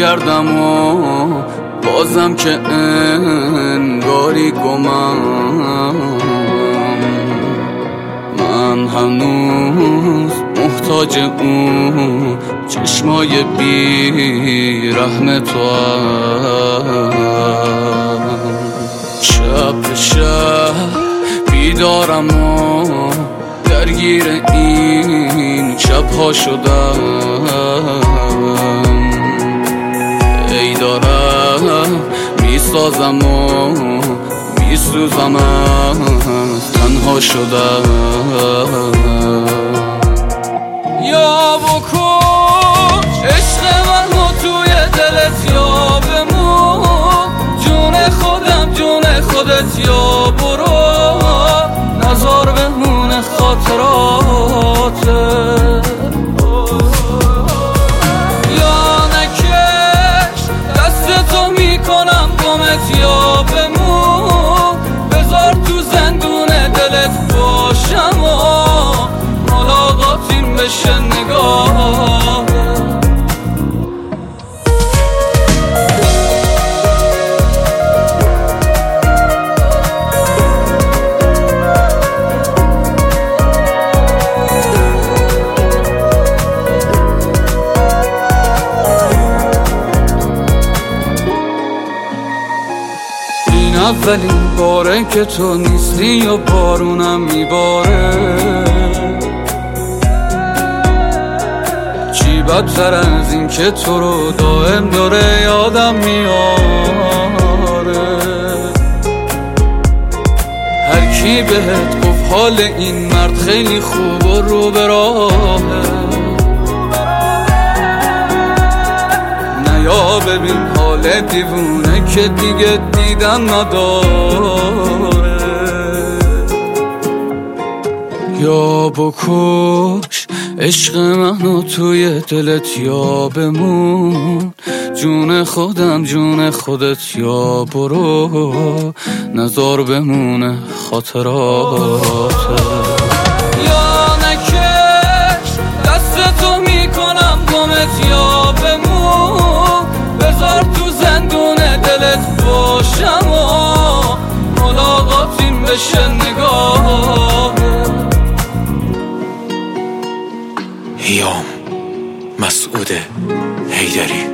کردم و بازم که انگاری گمم، من هنوز محتاج اون چشمای بی رحم توام. شب به شب بیدارم و درگیر این شبها شدم، ای دارم میسازم و میسوزم، تنها شدم. یا بکن عشق منو توی دلت، یا بمون جون خودم جون خودت، یا برو نزار بمونه خاطراتت، یا نکش دستتو میکنم گمت، یا بمون بذار تو زندون دلت باشم و ملاقاتیم بشه نگاه. این اولین باره که تو نیستی یا بارونم میباره، چی بدتر از این که تو رو دائم داره یادم میاره. هر کی بهت گفت حال این مرد خیلی خوب و رو به راهه، یا ببین حال دیوونه که دیگه دیدن نداره. یا بکش عشق منو توی دلت، یا بمون جون خودم جون خودت، یا برو نزار بمونه خاطراتت، یا نکش دستتو میکنم گمت، یا بمون بذار تو زندون دلت باشم و ملاقاتیم بشه نگاه. هیام مسعود حیدری.